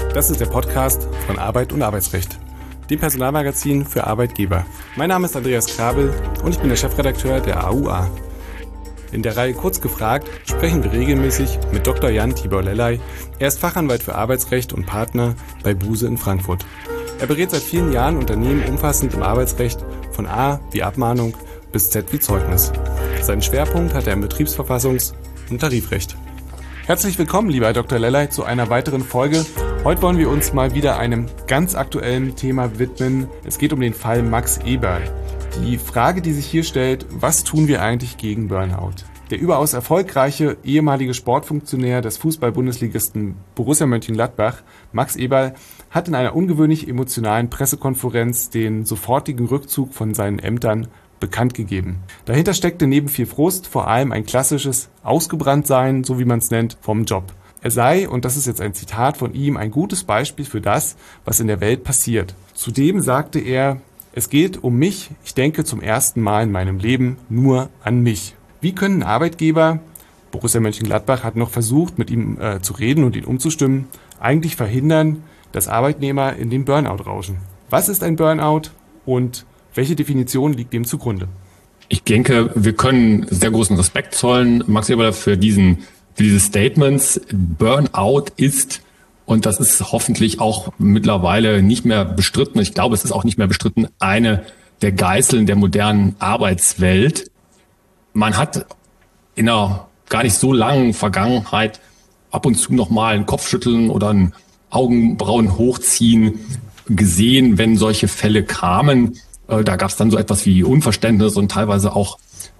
Das ist der Podcast von Arbeit und Arbeitsrecht, dem Personalmagazin für Arbeitgeber. Mein Name ist Andreas Krabel und ich bin der Chefredakteur der AUA. In der Reihe Kurz gefragt sprechen wir regelmäßig mit Dr. Jan Tibor Lellay. Er ist Fachanwalt für Arbeitsrecht und Partner bei Buse in Frankfurt. Er berät seit vielen Jahren Unternehmen umfassend im Arbeitsrecht von A wie Abmahnung bis Z wie Zeugnis. Seinen Schwerpunkt hat er im Betriebsverfassungs- und Tarifrecht. Herzlich willkommen, lieber Herr Dr. Lellay, zu einer weiteren Folge. Heute wollen wir uns mal wieder einem ganz aktuellen Thema widmen. Es geht um den Fall Max Eberl. Die Frage, die sich hier stellt: Was tun wir eigentlich gegen Burnout? Der überaus erfolgreiche ehemalige Sportfunktionär des Fußball-Bundesligisten Borussia Mönchengladbach, Max Eberl, hat in einer ungewöhnlich emotionalen Pressekonferenz den sofortigen Rückzug von seinen Ämtern bekannt gegeben. Dahinter steckte neben viel Frust vor allem ein klassisches Ausgebranntsein, so wie man es nennt, vom Job. Er sei, und das ist jetzt ein Zitat von ihm, ein gutes Beispiel für das, was in der Welt passiert. Zudem sagte er: Es geht um mich, ich denke zum ersten Mal in meinem Leben nur an mich. Wie können Arbeitgeber, Borussia Mönchengladbach hat noch versucht, mit ihm zu reden und ihn umzustimmen, eigentlich verhindern, dass Arbeitnehmer in den Burnout rauschen? Was ist ein Burnout und welche Definition liegt dem zugrunde? Ich denke, wir können sehr großen Respekt zollen, Max Eberl, für diese Statements. Burnout ist, und das ist hoffentlich auch mittlerweile nicht mehr bestritten, ich glaube, es ist auch nicht mehr bestritten, eine der Geißeln der modernen Arbeitswelt. Man hat in einer gar nicht so langen Vergangenheit ab und zu nochmal ein Kopfschütteln oder ein Augenbrauen hochziehen gesehen, wenn solche Fälle kamen. Da gab es dann so etwas wie Unverständnis und teilweise auch,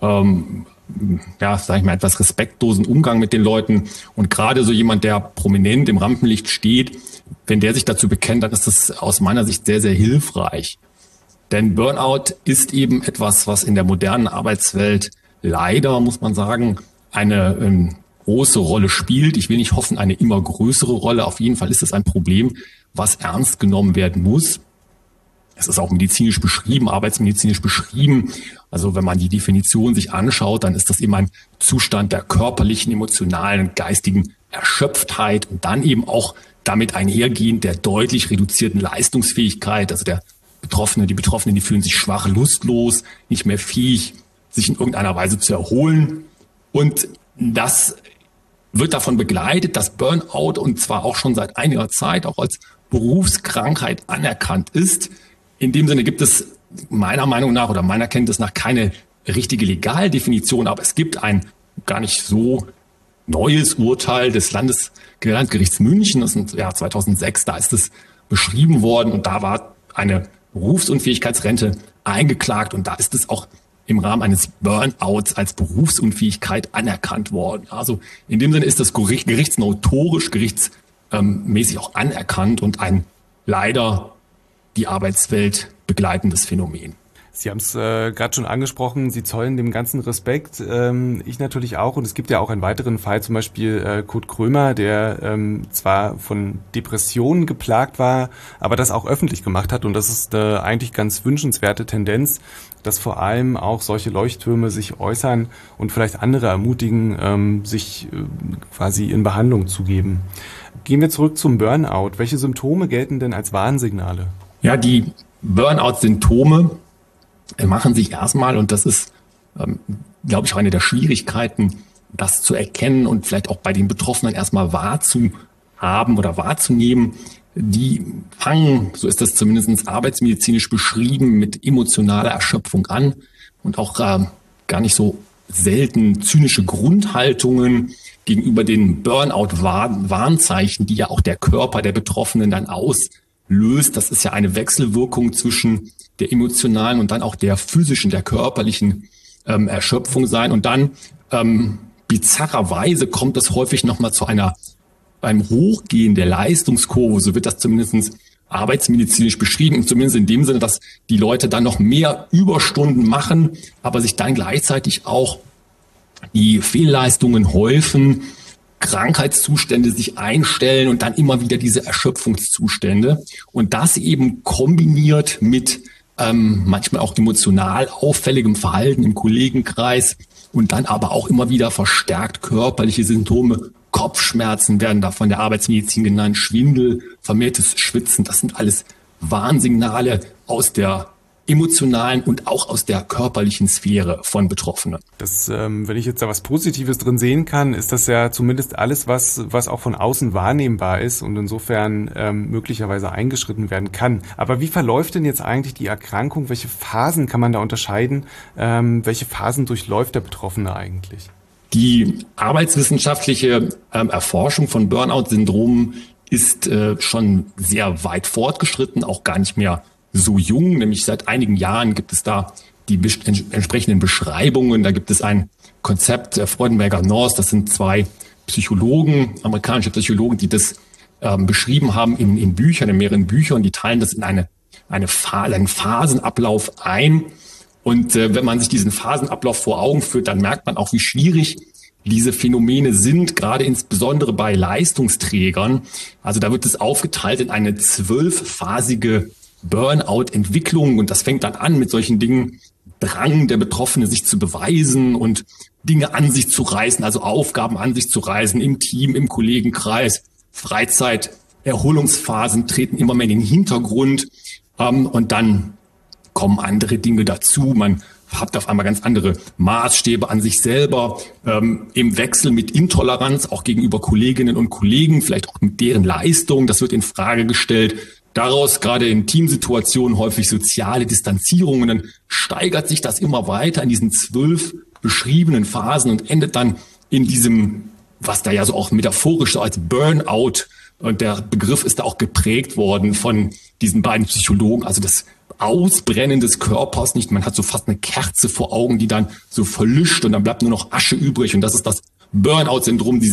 etwas respektlosen Umgang mit den Leuten. Und gerade so jemand, der prominent im Rampenlicht steht, wenn der sich dazu bekennt, dann ist das aus meiner Sicht sehr, sehr hilfreich. Denn Burnout ist eben etwas, was in der modernen Arbeitswelt leider, muss man sagen, eine große Rolle spielt. Ich will nicht hoffen, eine immer größere Rolle. Auf jeden Fall ist es ein Problem, was ernst genommen werden muss. Es ist auch medizinisch beschrieben, arbeitsmedizinisch beschrieben. Also wenn man die Definition sich anschaut, dann ist das eben ein Zustand der körperlichen, emotionalen, geistigen Erschöpftheit und dann eben auch damit einhergehend der deutlich reduzierten Leistungsfähigkeit. Also die Betroffenen, die fühlen sich schwach, lustlos, nicht mehr fähig, sich in irgendeiner Weise zu erholen. Und das wird davon begleitet, dass Burnout, und zwar auch schon seit einiger Zeit, auch als Berufskrankheit anerkannt ist. In dem Sinne gibt es meiner Meinung nach oder meiner Kenntnis nach keine richtige Legaldefinition, aber es gibt ein gar nicht so neues Urteil des Landesgerichts München, das ist im Jahr 2006, da ist es beschrieben worden und da war eine Berufsunfähigkeitsrente eingeklagt und da ist es auch im Rahmen eines Burnouts als Berufsunfähigkeit anerkannt worden. Also in dem Sinne ist das gerichtsnotorisch, gerichtsmäßig auch anerkannt und ein leider die Arbeitswelt begleitendes Phänomen. Sie haben es gerade schon angesprochen, Sie zollen dem ganzen Respekt, ich natürlich auch. Und es gibt ja auch einen weiteren Fall, zum Beispiel Kurt Krömer, der zwar von Depressionen geplagt war, aber das auch öffentlich gemacht hat. Und das ist eigentlich ganz wünschenswerte Tendenz, dass vor allem auch solche Leuchttürme sich äußern und vielleicht andere ermutigen, sich quasi in Behandlung zu geben. Gehen wir zurück zum Burnout. Welche Symptome gelten denn als Warnsignale? Ja, die Burnout-Symptome machen sich erstmal, und das ist, glaube ich, auch eine der Schwierigkeiten, das zu erkennen und vielleicht auch bei den Betroffenen erstmal wahrzuhaben oder wahrzunehmen. Die fangen, so ist das zumindest arbeitsmedizinisch beschrieben, mit emotionaler Erschöpfung an und auch gar nicht so selten zynische Grundhaltungen gegenüber den Burnout-Warnzeichen, die ja auch der Körper der Betroffenen dann auslöst. Das ist ja eine Wechselwirkung zwischen der emotionalen und dann auch der physischen, der körperlichen Erschöpfung sein. Und dann bizarrerweise kommt es häufig nochmal zu einem Hochgehen der Leistungskurve, so wird das zumindest arbeitsmedizinisch beschrieben, zumindest in dem Sinne, dass die Leute dann noch mehr Überstunden machen, aber sich dann gleichzeitig auch die Fehlleistungen häufen, Krankheitszustände sich einstellen und dann immer wieder diese Erschöpfungszustände. Und das eben kombiniert mit manchmal auch emotional auffälligem Verhalten im Kollegenkreis und dann aber auch immer wieder verstärkt körperliche Symptome Kopfschmerzen werden da von der Arbeitsmedizin genannt, Schwindel, vermehrtes Schwitzen. Das sind alles Warnsignale aus der emotionalen und auch aus der körperlichen Sphäre von Betroffenen. Wenn ich jetzt da was Positives drin sehen kann, ist das ja zumindest alles, was auch von außen wahrnehmbar ist und insofern möglicherweise eingeschritten werden kann. Aber wie verläuft denn jetzt eigentlich die Erkrankung? Welche Phasen kann man da unterscheiden? Welche Phasen durchläuft der Betroffene eigentlich? Die arbeitswissenschaftliche Erforschung von Burnout-Syndromen ist schon sehr weit fortgeschritten, auch gar nicht mehr so jung, nämlich seit einigen Jahren gibt es da die entsprechenden Beschreibungen. Da gibt es ein Konzept der Freudenberger North, das sind zwei Psychologen, amerikanische Psychologen, die das beschrieben haben in Büchern, in mehreren Büchern. Die teilen das in einen Phasenablauf ein. Und wenn man sich diesen Phasenablauf vor Augen führt, dann merkt man auch, wie schwierig diese Phänomene sind, gerade insbesondere bei Leistungsträgern. Also da wird es aufgeteilt in eine 12-phasige Burnout-Entwicklung und das fängt dann an mit solchen Dingen, Drang der Betroffene, sich zu beweisen und Dinge an sich zu reißen, also Aufgaben an sich zu reißen im Team, im Kollegenkreis, Freizeit, Erholungsphasen treten immer mehr in den Hintergrund und dann kommen andere Dinge dazu. Man hat auf einmal ganz andere Maßstäbe an sich selber, im Wechsel mit Intoleranz auch gegenüber Kolleginnen und Kollegen, vielleicht auch mit deren Leistung. Das wird in Frage gestellt. Daraus gerade in Teamsituationen häufig soziale Distanzierungen. Dann steigert sich das immer weiter in diesen 12 beschriebenen Phasen und endet dann in diesem, was da ja so auch metaphorisch so als Burnout, und der Begriff ist da auch geprägt worden von diesen beiden Psychologen, also das Ausbrennen des Körpers, nicht? Man hat so fast eine Kerze vor Augen, die dann so verlischt und dann bleibt nur noch Asche übrig und das ist das Burnout-Syndrom, die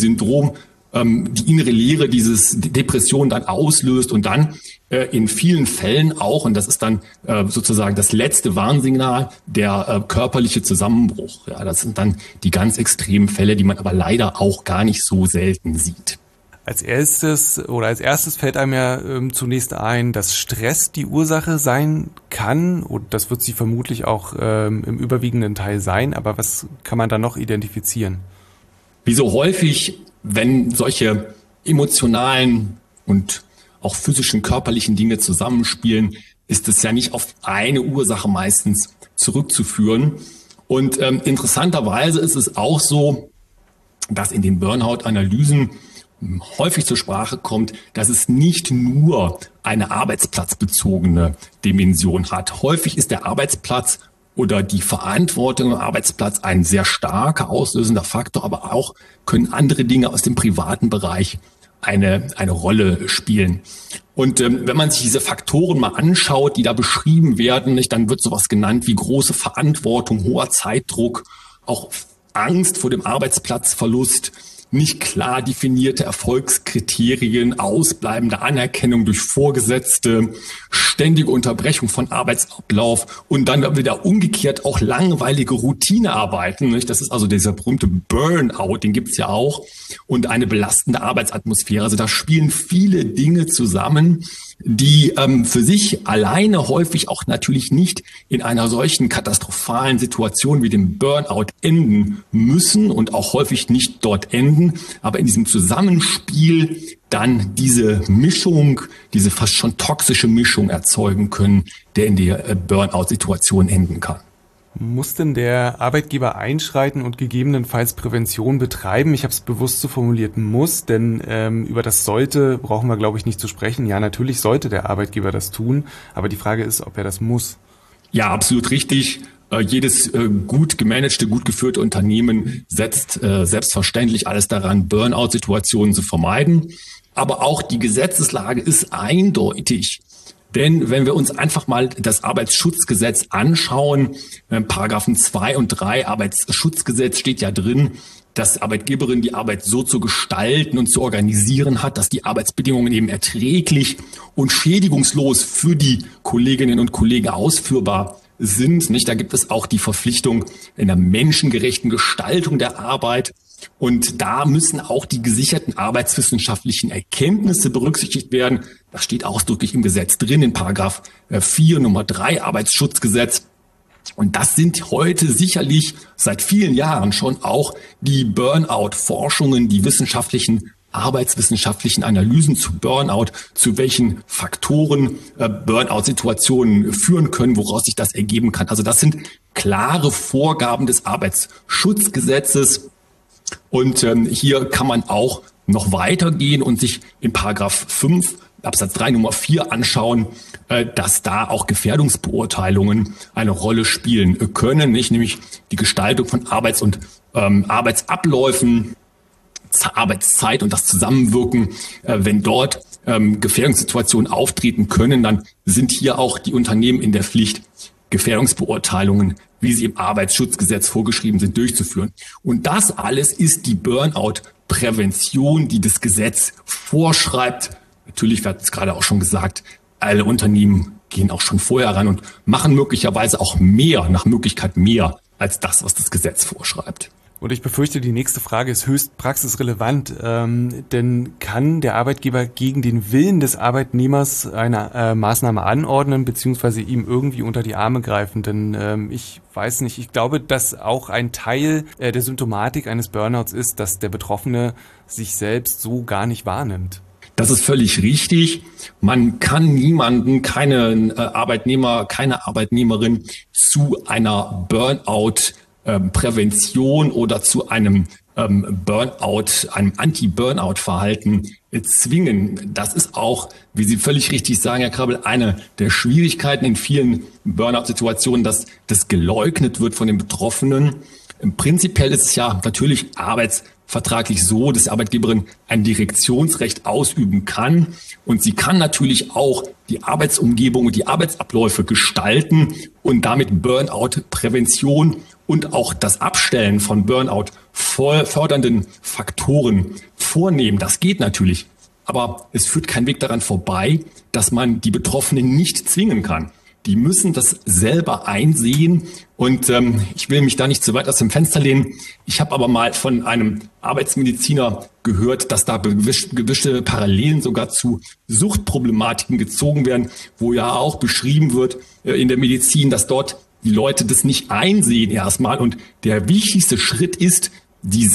innere Leere dieses Depression dann auslöst und dann in vielen Fällen auch, und das ist dann sozusagen das letzte Warnsignal, der körperliche Zusammenbruch. Ja, das sind dann die ganz extremen Fälle, die man aber leider auch gar nicht so selten sieht. Als erstes fällt einem ja zunächst ein, dass Stress die Ursache sein kann und das wird sie vermutlich auch im überwiegenden Teil sein, aber was kann man da noch identifizieren? Wie so häufig, wenn solche emotionalen und auch physischen, körperlichen Dinge zusammenspielen, ist es ja nicht auf eine Ursache meistens zurückzuführen. Und interessanterweise ist es auch so, dass in den Burnout-Analysen häufig zur Sprache kommt, dass es nicht nur eine arbeitsplatzbezogene Dimension hat. Häufig ist der Arbeitsplatz oder die Verantwortung am Arbeitsplatz ein sehr starker auslösender Faktor, aber auch können andere Dinge aus dem privaten Bereich eine Rolle spielen. Und wenn man sich diese Faktoren mal anschaut, die da beschrieben werden, nicht, dann wird sowas genannt wie große Verantwortung, hoher Zeitdruck, auch Angst vor dem Arbeitsplatzverlust, nicht klar definierte Erfolgskriterien, ausbleibende Anerkennung durch Vorgesetzte, ständige Unterbrechung von Arbeitsablauf und dann wieder umgekehrt auch langweilige Routinearbeiten. Nicht? Das ist also dieser berühmte Burnout, den gibt's ja auch, und eine belastende Arbeitsatmosphäre. Also da spielen viele Dinge zusammen, die für sich alleine häufig auch natürlich nicht in einer solchen katastrophalen Situation wie dem Burnout enden müssen und auch häufig nicht dort enden, aber in diesem Zusammenspiel dann diese Mischung, diese fast schon toxische Mischung erzeugen können, der in der Burnout-Situation enden kann. Muss denn der Arbeitgeber einschreiten und gegebenenfalls Prävention betreiben? Ich habe es bewusst so formuliert, muss, denn über das sollte brauchen wir, glaube ich, nicht zu sprechen. Ja, natürlich sollte der Arbeitgeber das tun, aber die Frage ist, ob er das muss. Ja, absolut richtig. Jedes gut gemanagte, gut geführte Unternehmen setzt selbstverständlich alles daran, Burnout-Situationen zu vermeiden. Aber auch die Gesetzeslage ist eindeutig. Denn wenn wir uns einfach mal das Arbeitsschutzgesetz anschauen, Paragraphen 2 und 3 Arbeitsschutzgesetz steht ja drin, dass Arbeitgeberin die Arbeit so zu gestalten und zu organisieren hat, dass die Arbeitsbedingungen eben erträglich und schädigungslos für die Kolleginnen und Kollegen ausführbar sind. Nicht? Da gibt es auch die Verpflichtung einer menschengerechten Gestaltung der Arbeit. Und da müssen auch die gesicherten arbeitswissenschaftlichen Erkenntnisse berücksichtigt werden. Das steht ausdrücklich im Gesetz drin, in Paragraph 4 Nummer 3 Arbeitsschutzgesetz. Und das sind heute sicherlich seit vielen Jahren schon auch die Burnout-Forschungen, die arbeitswissenschaftlichen Analysen zu Burnout, zu welchen Faktoren Burnout-Situationen führen können, woraus sich das ergeben kann. Also das sind klare Vorgaben des Arbeitsschutzgesetzes. Und hier kann man auch noch weitergehen und sich in Paragraph 5 Absatz 3 Nummer 4 anschauen, dass da auch Gefährdungsbeurteilungen eine Rolle spielen können, nicht? Nämlich die Gestaltung von Arbeitsabläufen, Arbeitszeit und das Zusammenwirken. Wenn dort Gefährdungssituationen auftreten können, dann sind hier auch die Unternehmen in der Pflicht, Gefährdungsbeurteilungen, wie sie im Arbeitsschutzgesetz vorgeschrieben sind, durchzuführen. Und das alles ist die Burnout-Prävention, die das Gesetz vorschreibt. Natürlich, wir hatten es gerade auch schon gesagt, alle Unternehmen gehen auch schon vorher ran und machen möglicherweise auch mehr, nach Möglichkeit mehr, als das, was das Gesetz vorschreibt. Und ich befürchte, die nächste Frage ist höchst praxisrelevant, denn kann der Arbeitgeber gegen den Willen des Arbeitnehmers eine Maßnahme anordnen, beziehungsweise ihm irgendwie unter die Arme greifen? Denn ich weiß nicht, ich glaube, dass auch ein Teil der Symptomatik eines Burnouts ist, dass der Betroffene sich selbst so gar nicht wahrnimmt. Das ist völlig richtig. Man kann niemanden, keinen Arbeitnehmer, keine Arbeitnehmerin zu einer Burnout-Prävention oder zu einem Burnout, einem Anti-Burnout-Verhalten zwingen. Das ist auch, wie Sie völlig richtig sagen, Herr Krabbel, eine der Schwierigkeiten in vielen Burnout-Situationen, dass das geleugnet wird von den Betroffenen. Prinzipiell ist es ja natürlich arbeitsvertraglich so, dass die Arbeitgeberin ein Direktionsrecht ausüben kann. Und sie kann natürlich auch die Arbeitsumgebung und die Arbeitsabläufe gestalten und damit Burnout-Prävention und auch das Abstellen von Burnout fördernden Faktoren vornehmen. Das geht natürlich. Aber es führt kein Weg daran vorbei, dass man die Betroffenen nicht zwingen kann. Die müssen das selber einsehen. Und ich will mich da nicht zu weit aus dem Fenster lehnen. Ich habe aber mal von einem Arbeitsmediziner gehört, dass da gewisse Parallelen sogar zu Suchtproblematiken gezogen werden, wo ja auch beschrieben wird in der Medizin, dass dort die Leute das nicht einsehen erstmal. Und der wichtigste Schritt ist, die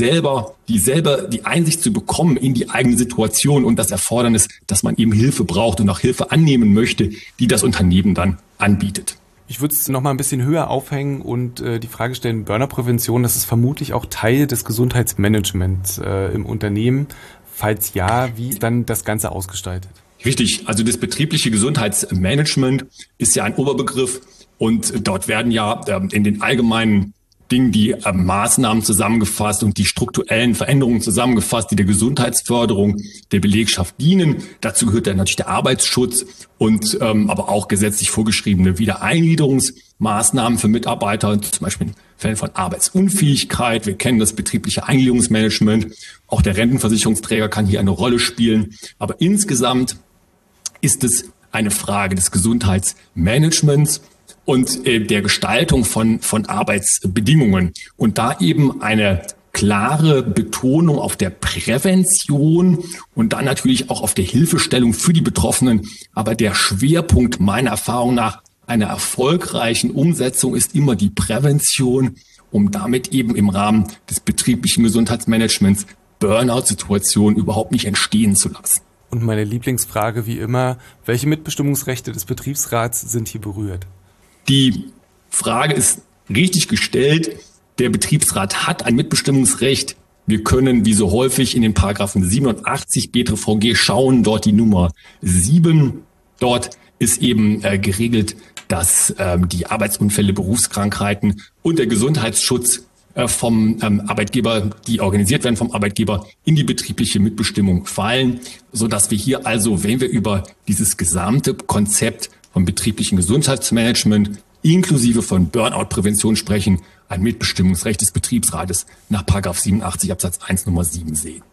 Einsicht zu bekommen in die eigene Situation und das Erfordernis, dass man eben Hilfe braucht und auch Hilfe annehmen möchte, die das Unternehmen dann anbietet. Ich würde es noch mal ein bisschen höher aufhängen und die Frage stellen, Burnout-Prävention, das ist vermutlich auch Teil des Gesundheitsmanagements im Unternehmen. Falls ja, wie dann das Ganze ausgestaltet? Richtig, also das betriebliche Gesundheitsmanagement ist ja ein Oberbegriff und dort werden ja in den allgemeinen Dingen die Maßnahmen zusammengefasst und die strukturellen Veränderungen zusammengefasst, die der Gesundheitsförderung der Belegschaft dienen. Dazu gehört dann natürlich der Arbeitsschutz und aber auch gesetzlich vorgeschriebene Wiedereingliederungsmaßnahmen für Mitarbeiter, zum Beispiel in Fällen von Arbeitsunfähigkeit. Wir kennen das betriebliche Eingliederungsmanagement. Auch der Rentenversicherungsträger kann hier eine Rolle spielen. Aber insgesamt ist es eine Frage des Gesundheitsmanagements und der Gestaltung von Arbeitsbedingungen. Und da eben eine klare Betonung auf der Prävention und dann natürlich auch auf der Hilfestellung für die Betroffenen. Aber der Schwerpunkt meiner Erfahrung nach einer erfolgreichen Umsetzung ist immer die Prävention, um damit eben im Rahmen des betrieblichen Gesundheitsmanagements Burnout-Situationen überhaupt nicht entstehen zu lassen. Und meine Lieblingsfrage wie immer, welche Mitbestimmungsrechte des Betriebsrats sind hier berührt? Die Frage ist richtig gestellt. Der Betriebsrat hat ein Mitbestimmungsrecht. Wir können, wie so häufig, in den Paragraphen 87 BTVG schauen, dort die Nummer 7. Dort ist eben geregelt, dass die Arbeitsunfälle, Berufskrankheiten und der Gesundheitsschutz vom Arbeitgeber, die organisiert werden vom Arbeitgeber, in die betriebliche Mitbestimmung fallen, sodass wir hier also, wenn wir über dieses gesamte Konzept vom betrieblichen Gesundheitsmanagement inklusive von Burnout-Prävention sprechen, ein Mitbestimmungsrecht des Betriebsrates nach § 87 Absatz 1 Nummer 7 sehen.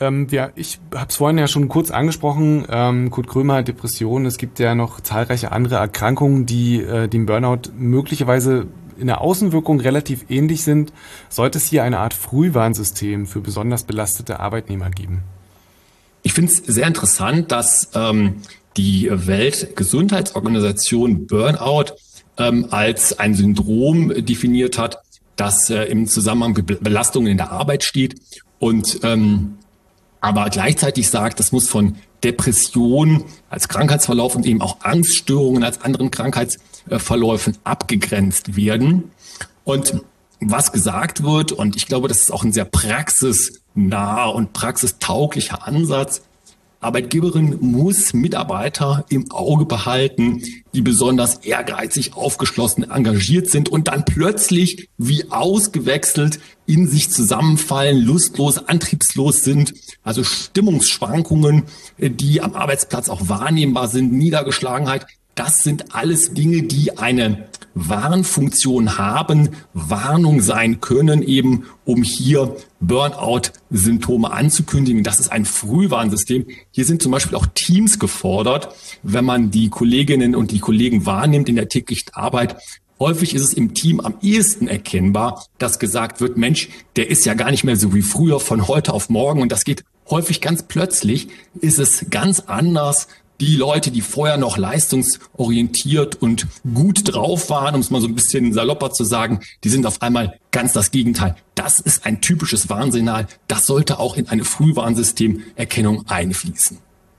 Ich habe es vorhin ja schon kurz angesprochen, Kurt Krömer, Depression. Es gibt ja noch zahlreiche andere Erkrankungen, die dem Burnout möglicherweise in der Außenwirkung relativ ähnlich sind. Sollte es hier eine Art Frühwarnsystem für besonders belastete Arbeitnehmer geben? Ich finde es sehr interessant, dass die Weltgesundheitsorganisation Burnout als ein Syndrom definiert hat, das im Zusammenhang mit Belastungen in der Arbeit steht und aber gleichzeitig sagt, das muss von Depression als Krankheitsverlauf und eben auch Angststörungen als anderen Krankheitsverläufen abgegrenzt werden. Und was gesagt wird, und ich glaube, das ist auch ein sehr praxisnaher und praxistauglicher Ansatz, Arbeitgeberin muss Mitarbeiter im Auge behalten, die besonders ehrgeizig, aufgeschlossen, engagiert sind und dann plötzlich wie ausgewechselt in sich zusammenfallen, lustlos, antriebslos sind. Also Stimmungsschwankungen, die am Arbeitsplatz auch wahrnehmbar sind, Niedergeschlagenheit. Das sind alles Dinge, die eine Warnfunktion haben, Warnung sein können, eben um hier Burnout-Symptome anzukündigen. Das ist ein Frühwarnsystem. Hier sind zum Beispiel auch Teams gefordert, wenn man die Kolleginnen und die Kollegen wahrnimmt in der täglichen Arbeit. Häufig ist es im Team am ehesten erkennbar, dass gesagt wird, Mensch, der ist ja gar nicht mehr so wie früher von heute auf morgen und das geht häufig ganz plötzlich, ist es ganz anders. Die Leute, die vorher noch leistungsorientiert und gut drauf waren, um es mal so ein bisschen salopper zu sagen, die sind auf einmal ganz das Gegenteil. Das ist ein typisches Warnsignal. Das sollte auch in eine Frühwarnsystemerkennung einfließen.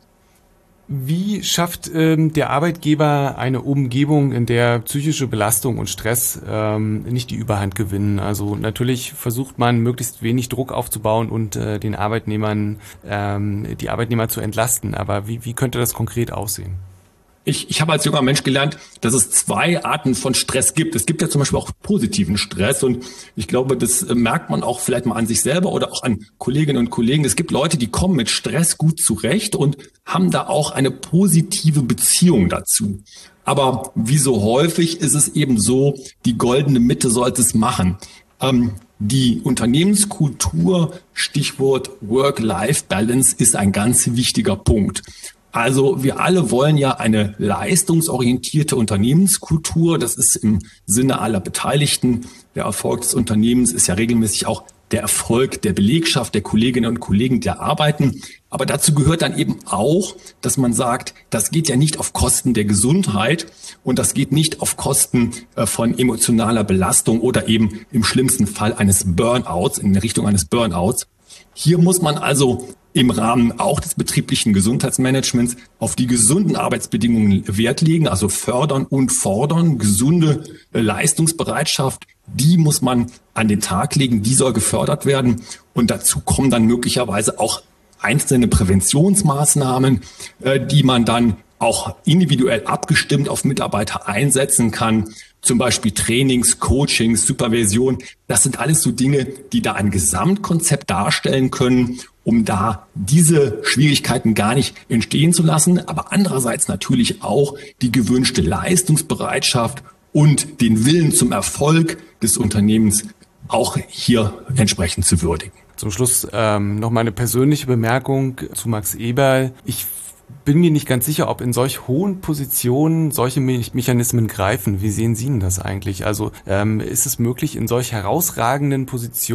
Wie schafft der Arbeitgeber eine Umgebung, in der psychische Belastung und Stress nicht die Überhand gewinnen? Also natürlich versucht man, möglichst wenig Druck aufzubauen und die Arbeitnehmer zu entlasten. Aber wie könnte das konkret aussehen? Ich habe als junger Mensch gelernt, dass es zwei Arten von Stress gibt. Es gibt ja zum Beispiel auch positiven Stress und ich glaube, das merkt man auch vielleicht mal an sich selber oder auch an Kolleginnen und Kollegen. Es gibt Leute, die kommen mit Stress gut zurecht und haben da auch eine positive Beziehung dazu. Aber wie so häufig ist es eben so, die goldene Mitte sollte es machen. Die Unternehmenskultur, Stichwort Work-Life-Balance, ist ein ganz wichtiger Punkt. Also wir alle wollen ja eine leistungsorientierte Unternehmenskultur. Das ist im Sinne aller Beteiligten. Der Erfolg des Unternehmens ist ja regelmäßig auch der Erfolg der Belegschaft, der Kolleginnen und Kollegen, die arbeiten. Aber dazu gehört dann eben auch, dass man sagt, das geht ja nicht auf Kosten der Gesundheit und das geht nicht auf Kosten von emotionaler Belastung oder eben im schlimmsten Fall eines Burnouts, in Richtung eines Burnouts. Hier muss man also im Rahmen auch des betrieblichen Gesundheitsmanagements auf die gesunden Arbeitsbedingungen Wert legen, also fördern und fordern, gesunde Leistungsbereitschaft, die muss man an den Tag legen, die soll gefördert werden und dazu kommen dann möglicherweise auch einzelne Präventionsmaßnahmen, die man dann auch individuell abgestimmt auf Mitarbeiter einsetzen kann. Zum Beispiel Trainings, Coachings, Supervision. Das sind alles so Dinge, die da ein Gesamtkonzept darstellen können, um da diese Schwierigkeiten gar nicht entstehen zu lassen. Aber andererseits natürlich auch die gewünschte Leistungsbereitschaft und den Willen zum Erfolg des Unternehmens auch hier entsprechend zu würdigen. Zum Schluss noch mal eine persönliche Bemerkung zu Max Eberl. Ich bin mir nicht ganz sicher, ob in solch hohen Positionen solche Mechanismen greifen. Wie sehen Sie denn das eigentlich? Also ist es möglich, in solch herausragenden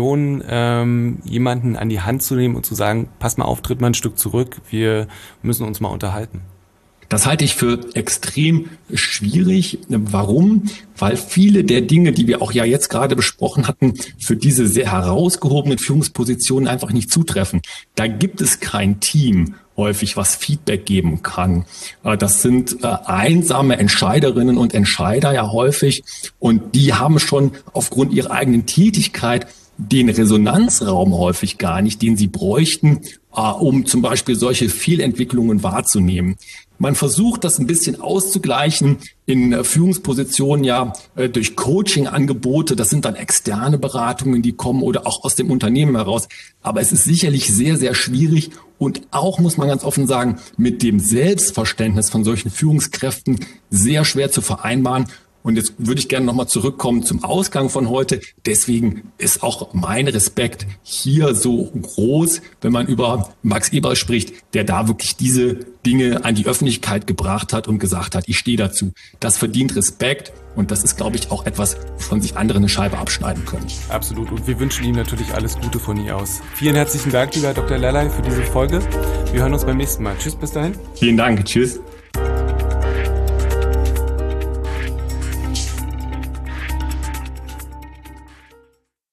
Positionen jemanden an die Hand zu nehmen und zu sagen, pass mal auf, tritt mal ein Stück zurück, wir müssen uns mal unterhalten? Das halte ich für extrem schwierig. Warum? Weil viele der Dinge, die wir auch ja jetzt gerade besprochen hatten, für diese sehr herausgehobenen Führungspositionen einfach nicht zutreffen. Da gibt es kein Team häufig, was Feedback geben kann. Das sind einsame Entscheiderinnen und Entscheider ja häufig und die haben schon aufgrund ihrer eigenen Tätigkeit den Resonanzraum häufig gar nicht, den sie bräuchten, um zum Beispiel solche Fehlentwicklungen wahrzunehmen. Man versucht, das ein bisschen auszugleichen in Führungspositionen ja durch Coaching-Angebote. Das sind dann externe Beratungen, die kommen oder auch aus dem Unternehmen heraus. Aber es ist sicherlich sehr, sehr schwierig und auch, muss man ganz offen sagen, mit dem Selbstverständnis von solchen Führungskräften sehr schwer zu vereinbaren. Und jetzt würde ich gerne nochmal zurückkommen zum Ausgang von heute. Deswegen ist auch mein Respekt hier so groß, wenn man über Max Eberl spricht, der da wirklich diese Dinge an die Öffentlichkeit gebracht hat und gesagt hat, ich stehe dazu. Das verdient Respekt und das ist, glaube ich, auch etwas, wovon sich andere eine Scheibe abschneiden können. Absolut. Und wir wünschen Ihnen natürlich alles Gute von hier aus. Vielen herzlichen Dank, lieber Dr. Lalay, für diese Folge. Wir hören uns beim nächsten Mal. Tschüss, bis dahin. Vielen Dank. Tschüss.